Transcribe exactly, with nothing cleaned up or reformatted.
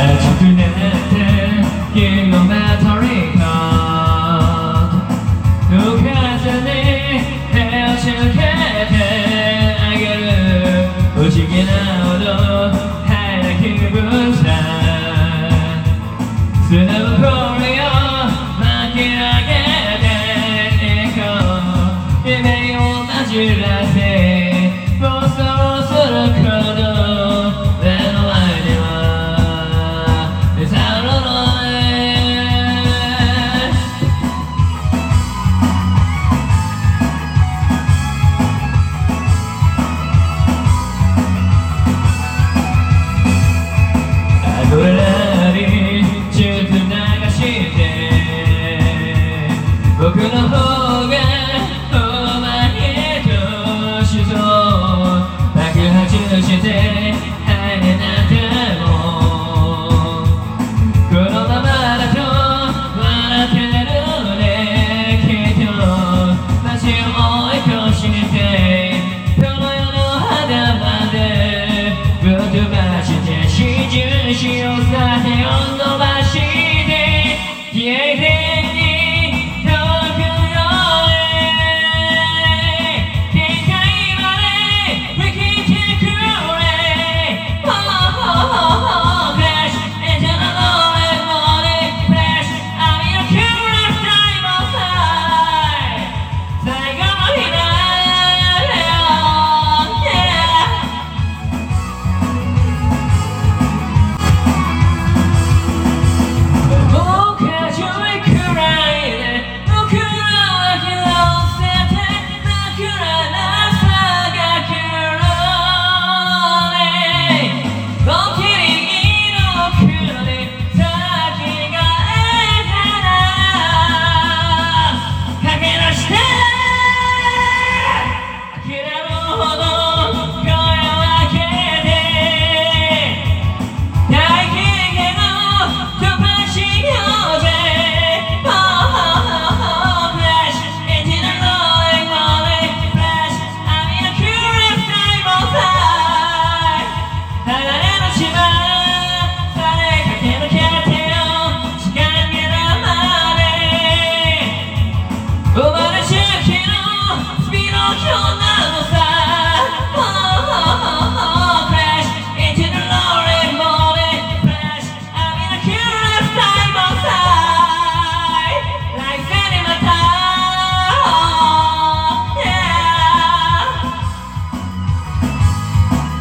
熱くなって君のメタリカ抜かずに手をつけてあげる不思議なほど変な気分さ素の声を巻き上げていこう夢をなじらせ妄想すること目の前にはさらない油にちょっと流して僕の方がお前としそう爆発してはいなってもこのままだと笑ってるねきっと街を追い越してこの世の肌までぶっ飛ばして死中しようさよ